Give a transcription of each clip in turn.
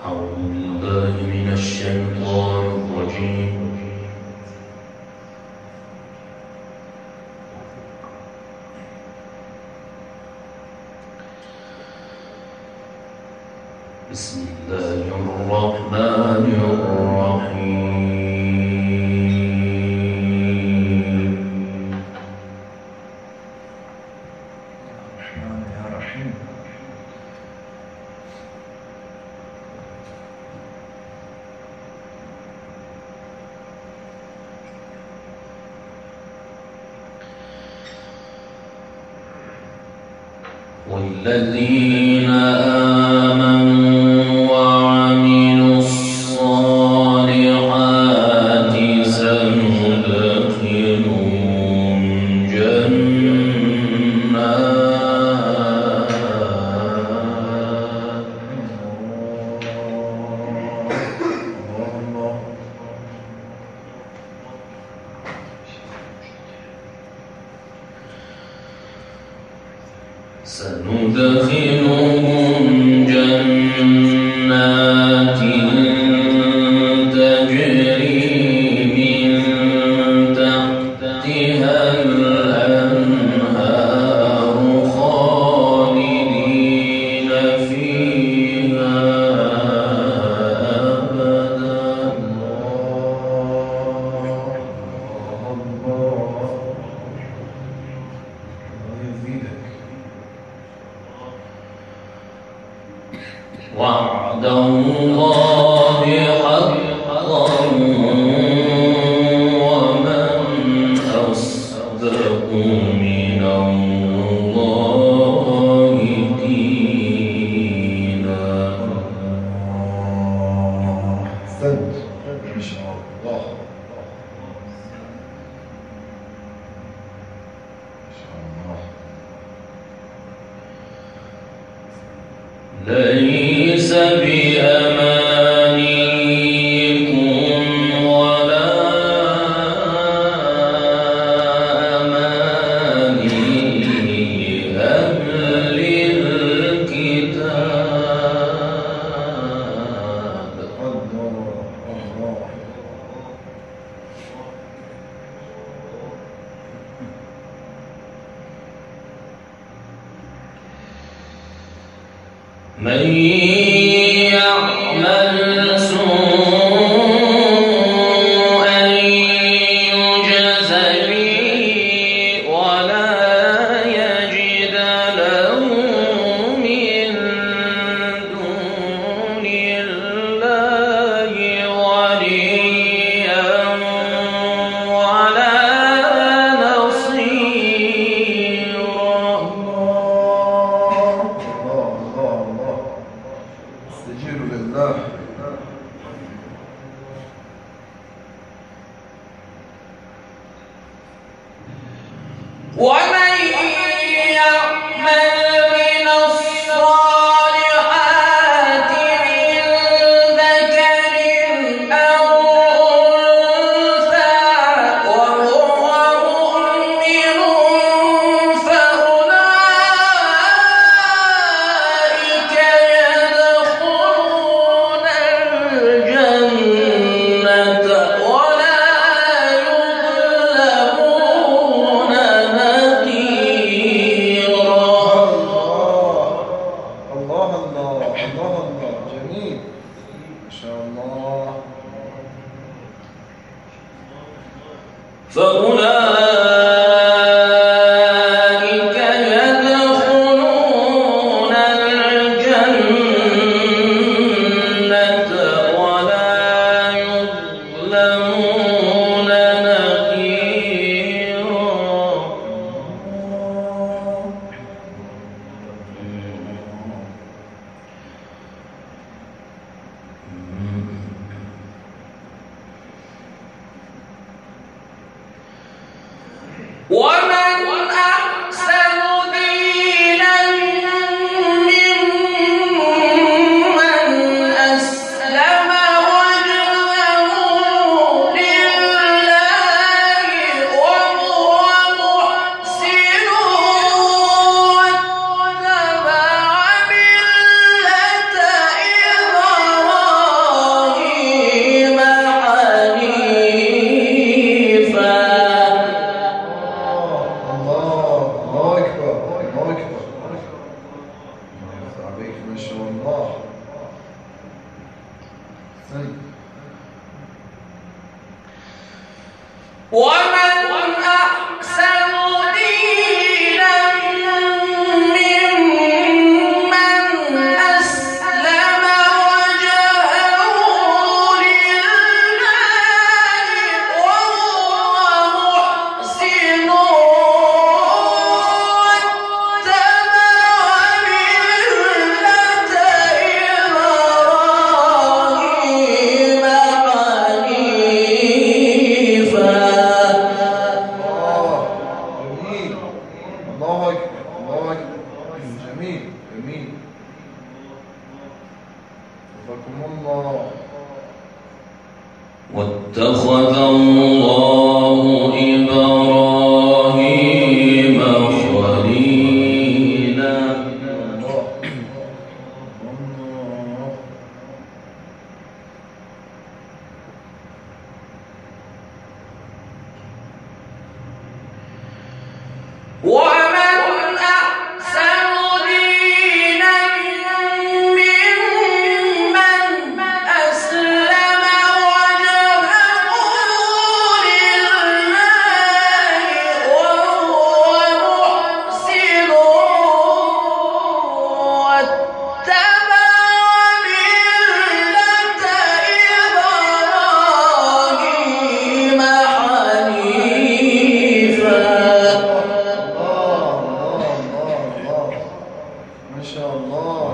أعوذ بالله من الشيطان الرجيم. بسم الله الرحمن الرحيم. والذين آمنوا وعملوا الصالحات سندخلهم جنات تجري من تحتها الأنهار خالدين فيها أبدا. وعد الله حقا ومن أصدق من الله دينا. أحسنت ما شاء الله ما شاء الله. ليس بأمانيكم ولا أماني أهل الكتاب. الله من يعمل سوءا يجز به ولا يجد له من دون الله وليا ولا نصيرا. استجيروا لله. ومن يعمل من الصالحات من ذكر أو أنثى وهو مؤمن فأولئك يدخلون الجنة ولا يظلمون نقيرا. الله جميل ما شاء الله. فأولئك يدخلون الجنة ولا يظلمون نقيرا. أحسنت. ومن أحسن دينا ممن أسلم وجهه لله وهو محسن واتبع ملة إبراهيم حنيفا. جميل. الله أكبر، الله أكبر. جميل جميل. جزاكم الله. واتخذ الله إبراهيم خليلا. الله. الله. ومن أحسن دينا ممن أسلم وجهه لله وهو محسن واتبع ملة إبراهيم حنيفا. ما شاء الله.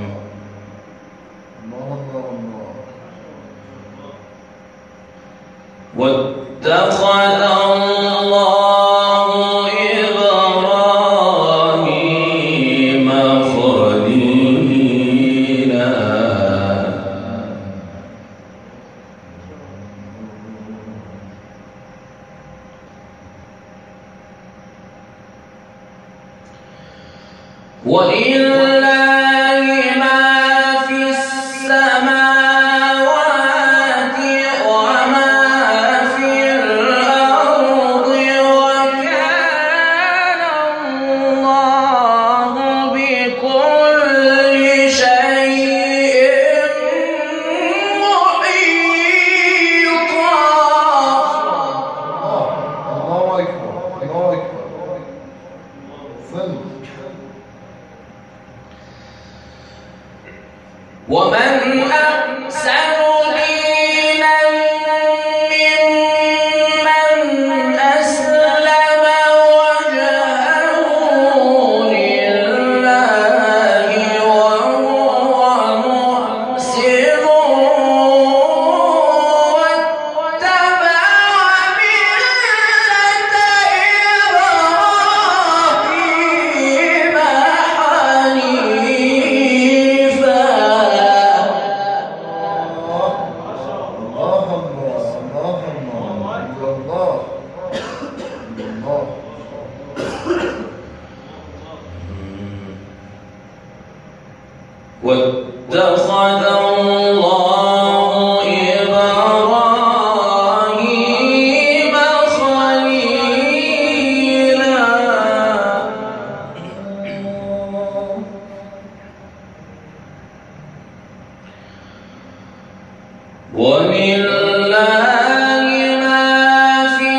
الله الله الله. واتخذ الله إبراهيم خليلا. ولله ما في السماوات وما في الأرض وكان الله بكل شيء محيطا. الله أكبر، الله أكبر. أحسنت. ومن أحسن دينا ممن أسلم وجهه لله وهو محسن واتبع ملة إبراهيم حنيفا. واتخذ الله إبراهيم خليلا. ولله ما في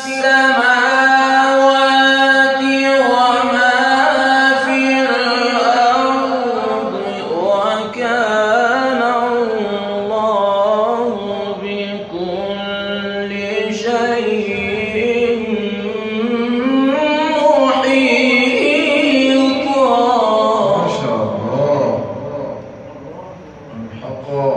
السماوات وما في الأرض وكان الله بكل شيء محيطا. ما شاء الله. الحق.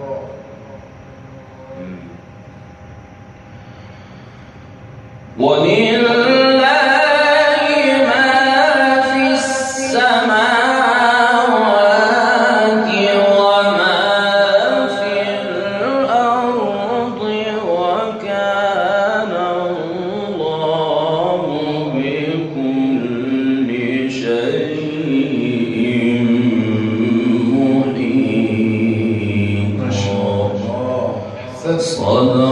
ولله ما في السماوات وما في الأرض وكان الله بكل شيء ما شاء محيطا. الله. أحسنت. صدق